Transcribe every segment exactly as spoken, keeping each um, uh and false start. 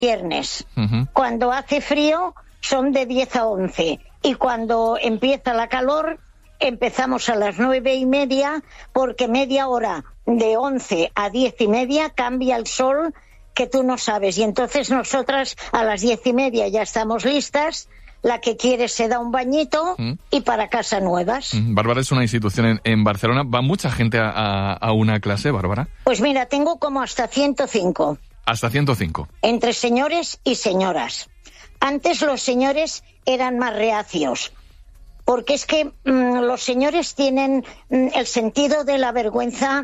viernes. Uh-huh. Cuando hace frío son de diez a once. Y cuando empieza la calor empezamos a las nueve y media, porque media hora de once a diez y media cambia el sol que tú no sabes. Y entonces nosotras a las diez y media ya estamos listas. La que quiere se da un bañito mm. y para casa nuevas. Mm. Bárbara, es una institución en, en Barcelona. ¿Va mucha gente a, a, a una clase, Bárbara? Pues mira, tengo como hasta ciento cinco. Hasta ciento cinco. Entre señores y señoras. Antes los señores eran más reacios, porque es que mmm, los señores tienen mmm, el sentido de la vergüenza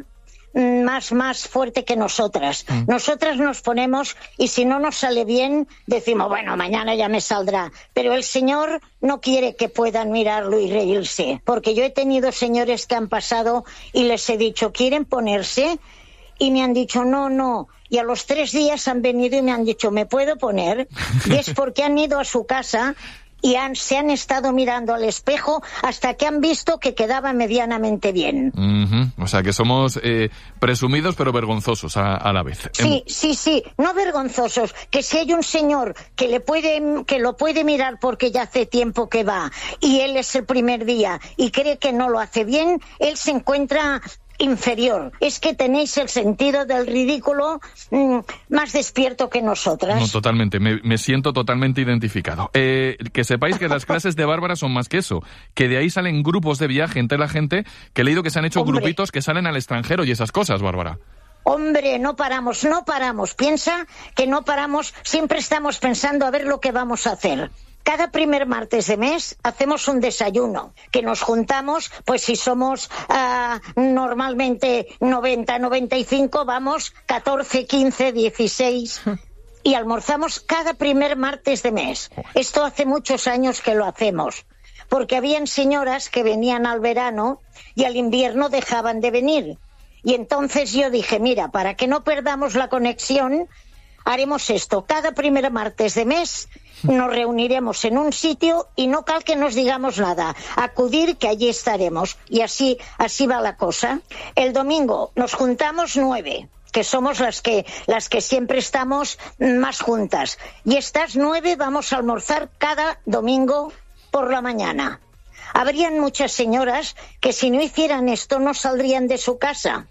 más más fuerte que nosotras. Mm. Nosotras nos ponemos y si no nos sale bien decimos, bueno, mañana ya me saldrá. Pero el señor no quiere que puedan mirarlo y reírse, porque yo he tenido señores que han pasado y les he dicho, ¿quieren ponerse? Y me han dicho, no, no. Y a los tres días han venido y me han dicho, ¿me puedo poner? Y es porque han ido a su casa y han, se han estado mirando al espejo hasta que han visto que quedaba medianamente bien. Uh-huh. O sea, que somos eh, presumidos pero vergonzosos a, a la vez. Sí, en... sí, sí, no vergonzosos. Que si hay un señor que le puede, que lo puede mirar porque ya hace tiempo que va y él es el primer día y cree que no lo hace bien, él se encuentra inferior. Es que tenéis el sentido del ridículo mmm, más despierto que nosotras. No, totalmente. Me, me siento totalmente identificado. Eh, que sepáis que las clases de Bárbara son más que eso. Que de ahí salen grupos de viaje entre la gente, que he leído que se han hecho Hombre. grupitos que salen al extranjero y esas cosas, Bárbara. Hombre, no paramos, no paramos. Piensa que no paramos, siempre estamos pensando a ver lo que vamos a hacer. Cada primer martes de mes hacemos un desayuno, que nos juntamos, pues si somos uh, normalmente noventa, noventa y cinco, vamos catorce, quince, dieciséis y almorzamos cada primer martes de mes. Esto hace muchos años que lo hacemos, porque habían señoras que venían al verano y al invierno dejaban de venir. Y entonces yo dije, mira, para que no perdamos la conexión, haremos esto, cada primer martes de mes nos reuniremos en un sitio y no cal que nos digamos nada, acudir que allí estaremos. Y así, así va la cosa. El domingo nos juntamos nueve, que somos las que, las que siempre estamos más juntas. Y estas nueve vamos a almorzar cada domingo por la mañana. Habrían muchas señoras que si no hicieran esto no saldrían de su casa.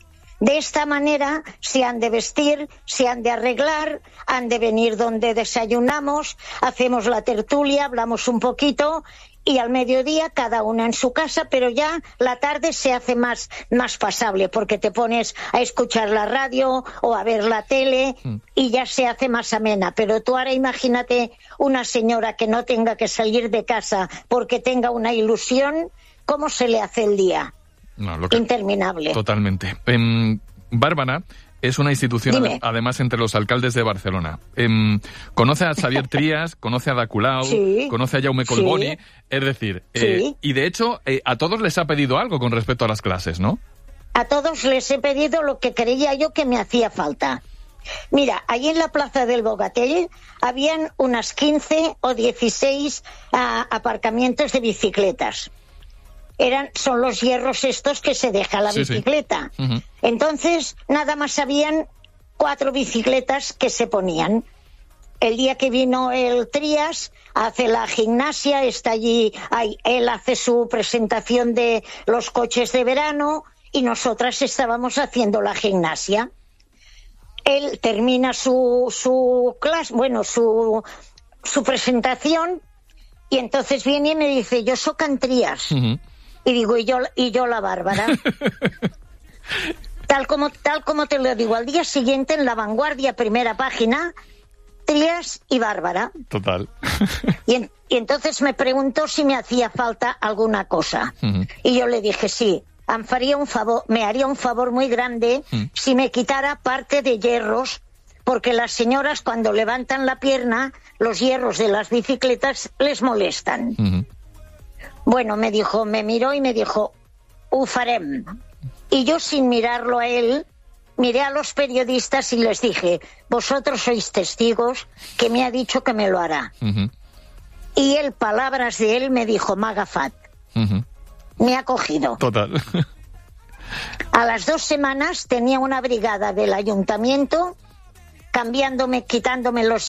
De esta manera se han de vestir, se han de arreglar, han de venir donde desayunamos, hacemos la tertulia, hablamos un poquito y al mediodía cada una en su casa, pero ya la tarde se hace más, más pasable porque te pones a escuchar la radio o a ver la tele y ya se hace más amena. Pero tú ahora imagínate una señora que no tenga que salir de casa porque tenga una ilusión, ¿cómo se le hace el día? No, lo que... Interminable. Totalmente. Eh, Bárbara es una institución, ad- además, entre los alcaldes de Barcelona. Eh, conoce a Xavier Trias, conoce a Ada Colau, sí, conoce a Jaume Collboni, sí, es decir, eh, sí. y de hecho eh, a todos les ha pedido algo con respecto a las clases, ¿no? A todos les he pedido lo que creía yo que me hacía falta. Mira, allí en la plaza del Bogatell habían unas quince o dieciséis uh, aparcamientos de bicicletas. Eran, son los hierros estos que se deja la sí, bicicleta. Sí. Uh-huh. Entonces, nada más habían cuatro bicicletas que se ponían. El día que vino el Trias, hace la gimnasia, está allí, ahí, él hace su presentación de los coches de verano y nosotras estábamos haciendo la gimnasia. Él termina su, su clase, bueno, su, su presentación y entonces viene y me dice, yo soy en Trias. Uh-huh. Y digo, y yo, y yo la Bárbara. tal como tal como te lo digo, al día siguiente en La Vanguardia, primera página, Trias y Bárbara. Total. y, en, y entonces me preguntó si me hacía falta alguna cosa. Uh-huh. Y yo le dije, sí, em faria un favor, me haría un favor muy grande uh-huh. si me quitara parte de hierros, porque las señoras cuando levantan la pierna, los hierros de las bicicletas les molestan. Uh-huh. Bueno, me dijo, me miró y me dijo, ho farem. Y yo, sin mirarlo a él, miré a los periodistas y les dije, vosotros sois testigos que me ha dicho que me lo hará. Uh-huh. Y él, palabras de él, me dijo, m'ha agafat. Uh-huh. Me ha cogido. Total. A las dos semanas tenía una brigada del ayuntamiento cambiándome, quitándome los